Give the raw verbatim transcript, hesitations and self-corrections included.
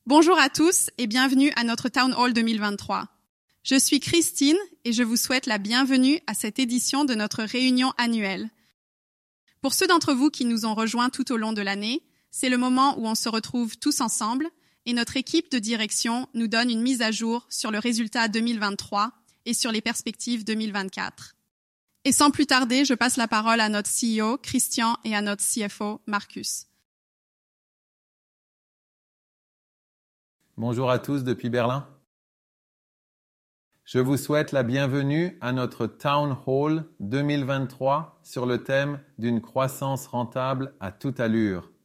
Bonjour à tous et bienvenue à notre Town Hall deux mille vingt-trois. Je suis Christine et je vous souhaite la bienvenue à cette édition de notre réunion annuelle. Pour ceux d'entre vous qui nous ont rejoints tout au long de l'année, c'est le moment où on se retrouve tous ensemble et notre équipe de direction nous donne une mise à jour sur le résultat deux mille vingt-trois et sur les perspectives deux mille vingt-quatre. Et sans plus tarder, je passe la parole à notre C E O, Christian, et à notre C F O, Marcus. Bonjour à tous depuis Berlin. Je vous souhaite la bienvenue à notre Town Hall deux mille vingt-trois sur le thème d'une croissance rentable à toute allure.